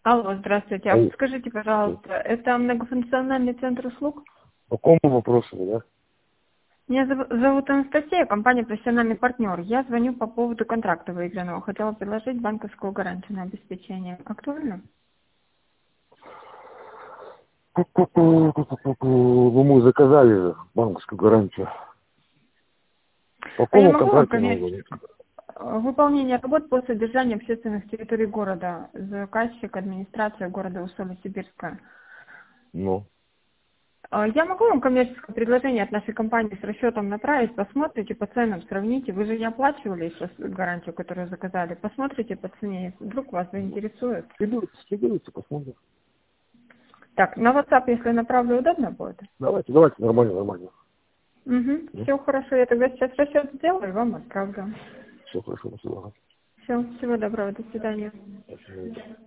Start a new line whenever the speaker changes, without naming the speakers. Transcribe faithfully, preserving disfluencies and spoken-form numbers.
Алло, здравствуйте. А
Алло.
скажите, пожалуйста, это многофункциональный центр услуг?
По какому вопросу, да?
Меня зов- зовут Анастасия, компания «Профессиональный партнер». Я звоню по поводу контракта выигранного. Хотела предложить банковскую гарантию на обеспечение. Актуально?
Ну, мы заказали же банковскую гарантию. По
А я
какому
могу вам
контракту надо
коммерчески...
говорить?
Выполнение работ по содержанию общественных территорий города. Заказчик, администрация города Усолье-Сибирская.
Ну,
А Я могу вам коммерческое предложение от нашей компании с расчетом направить, посмотрите по ценам, сравните. Вы же не оплачивали еще с- гарантию, которую заказали. Посмотрите по цене, если вдруг вас заинтересует.
скидывайте, скидывайте, посмотрим.
Так, на WhatsApp, если направлю, удобно будет?
Давайте, давайте, нормально, нормально.
Угу. Все хорошо, я тогда сейчас расчет сделаю и вам отправлю.
Все хорошо, до свидания.
Все, всего доброго, до свидания.
До свидания.